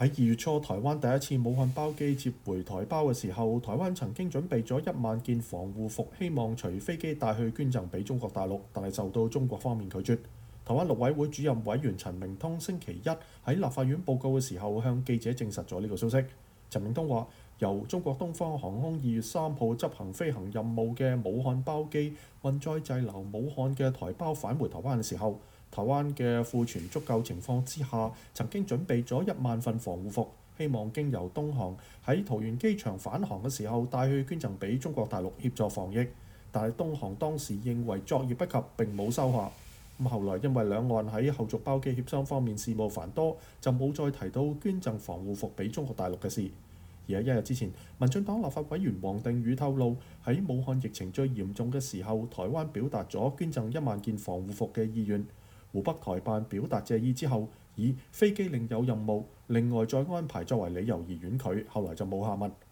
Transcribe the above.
喺2月初，台灣第一次武漢包機接回台胞嘅時候，台灣曾經準備咗1萬件防護服，希望隨飛機帶去捐贈俾中國大陸，但係受到中國方面拒絕。台灣陸委會主任委員陳明通星期一喺立法院報告嘅時候，向記者證實咗呢個消息。陳明通話，由中國東方航空2月3號執行飛行任務嘅武漢包機運載滯留武漢嘅台胞返回台灣嘅時候，台灣嘅庫存足夠情況之下，曾經準備咗1萬份防護服，希望經由東航喺桃園機場返航嘅時候帶去捐贈俾中國大陸協助防疫。但係東航當時認為作業不及，並冇收下。後來因為兩岸喺後續包機協商方面事務繁多，就冇再提到捐贈防護服俾中國大陸嘅事。而喺1日之前，民進黨立法委員黃定宇透露，喺武漢疫情最嚴重嘅時候，台灣表達咗捐贈1萬件防護服嘅意願。湖北台辦表達謝意之後，以飛機另有任務，另外再安排作為理由而婉拒，後來就冇下文。